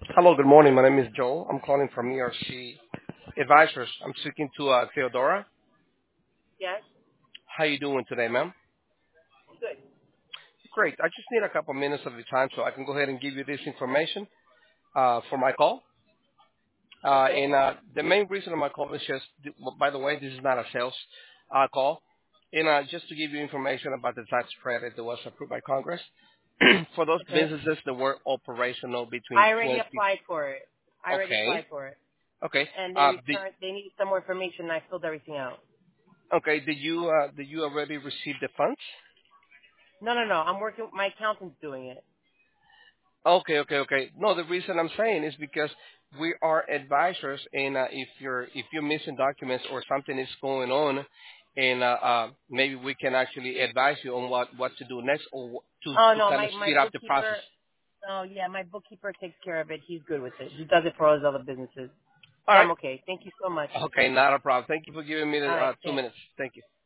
Hello, good morning. My name is Joel. I'm calling from ERC Advisors. I'm speaking to Theodora. Yes. How you doing today, ma'am? Good. Great. I just need a couple minutes of your time so I can go ahead and give you this information for my call. Okay. And the main reason of my call is just, by the way, this is not a sales call. And just to give you information about the tax credit that was approved by Congress for those Okay. businesses that were operational between I already 20. applied for it. I already applied Okay. for it. Okay. And they Did, returned. They needed some more information. And I filled everything out. okay. Did you already receive the funds? No, no, no. I'm working. My accountant's doing it. Okay, okay, okay. No, the reason I'm saying is because we are advisors, and if you're missing documents or something is going on, and maybe we can actually advise you on what to do next, or Oh to no, kind of my speed up the process. bookkeeper. Oh yeah, my bookkeeper takes care of it. He's good with it. He does it for all his other businesses. All So right. I'm okay. Thank you so much. Okay, not a problem. Thank you for giving me the All right. 2 Thanks. minutes. Thank you.